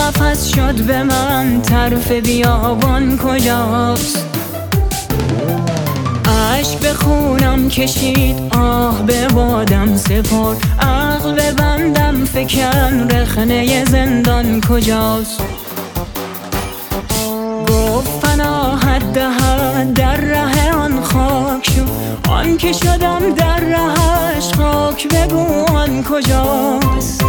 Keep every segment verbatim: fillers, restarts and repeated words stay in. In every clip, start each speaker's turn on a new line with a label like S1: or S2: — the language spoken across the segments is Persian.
S1: قفس شد به من، طرف بیابان کجاست؟ عشق به خونم کشید، آه به بادم سپرد، عقل به بندم فکن، رخنه زندان کجاست؟ گفت پناهت دهد در ره آن خاک شو، آن که شدم در رهش خاک، بگو آن کجاست؟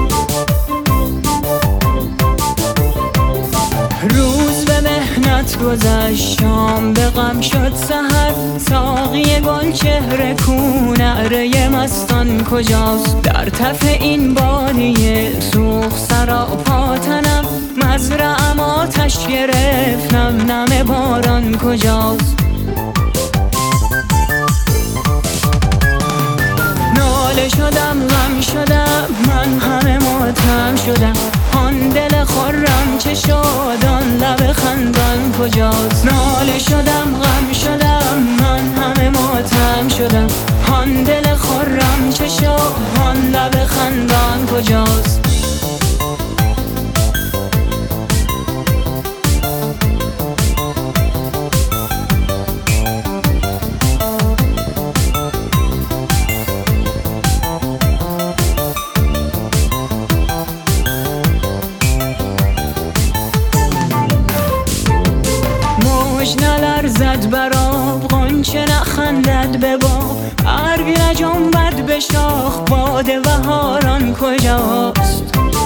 S1: روز به مهنت گذشت، شام به غم شد سحر، ساقی گل چهره کو، نعره مستان کجاست؟ در تف این بادیه سوخت سراپا تنم، مزرعم آتش گرفت، نم نم باران کجاست؟ ناله شدم غم شدم، من همه ماتم شدم، آن دل خرم چه شد، آن لب خندان کجاست؟ ناله شدم غم شدم، من همه ماتم شدم، آن دل خرم چه شد، آن لب خندان کجاست؟ نلرزد بر آب، غنچه نخندد به باب، برگ نجنبد به شاخ، باد بهاران کجاست؟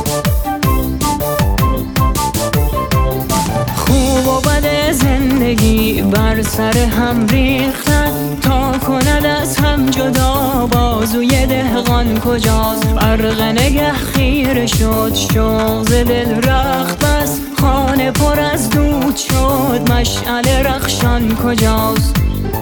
S1: خوب و بد زندگی بر سر هم ریختن، تا کند از هم جدا بازوی دهقان کجاست؟ برق نگه خیره شد، شوق ز دل رخت بس، خانه پر از دود شد، مشعل رخشان کجاست؟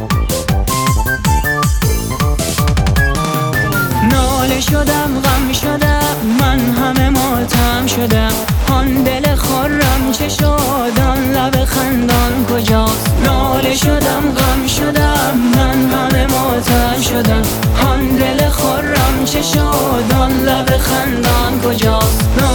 S1: ناله شدم غم شدم، من همه ماتم شدم، آن دل خرم چه شد، آن لب خندان کجاست؟ ناله شدم غم شدم، من همه ماتم شدم، آن دل خرم چه شد، آن لب خندان کجاست؟